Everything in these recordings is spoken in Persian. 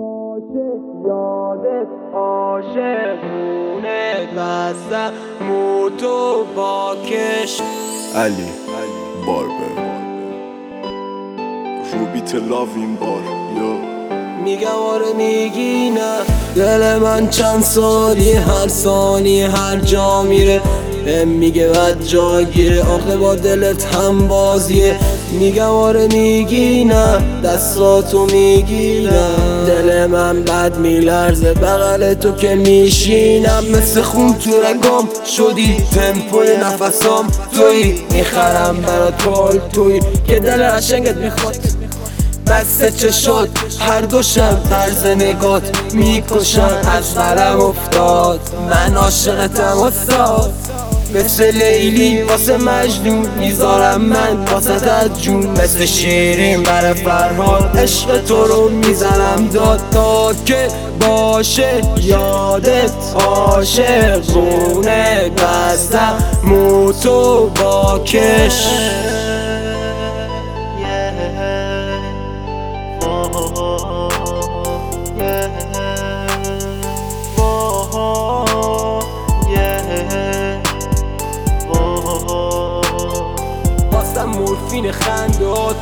باشه یادت عاشقونه بستم موتو با کش علی باربر روبیت لاو این بار یا میگم آره میگی نه. دل من چند سالی هر ثانی هر جا میره میگه بد جا گیره آخه با دلت هم بازیه. میگم آره میگی نه دستاتو میگیرم دل من بد میلرزه بغل تو که میشینم مثل خون تو رگام شدی تمپوی نفسام توی میخرم برات پالتوی که دل قشنگت میخواد بسته چه شد هر دو شب طرز نگات میکشم از برم افتاد من عاشقتم استاد مثل لیلی واسه مجنون میذارم من واسه از جون مثل شیرین برای فرهاد عشق تو رو میزنم داد تا که باشه یادت عاشقونه بستم موتو با کش باستم مورفین خندات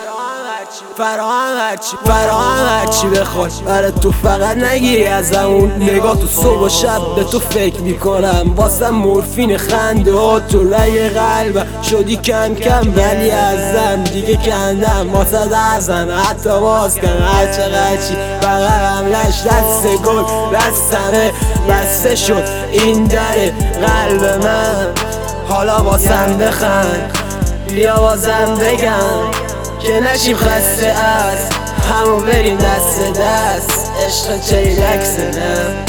فراهم هرچی بخواد برای تو فقط نگیری از اون نگاه تو صبح و شب به تو فکر میکنم واسم مورفین خندات تو رای قلبم شدی کم کم ولی ازم دیگه کندم واسه درزن حتی باز کن هرچقدر چی بغرم لش دست گل دستمه بسته شد این در قلب من حالا واسم بخند بیا بازم بگم که نشیم خسته از همون بریم دست دست عشق چیلکس نه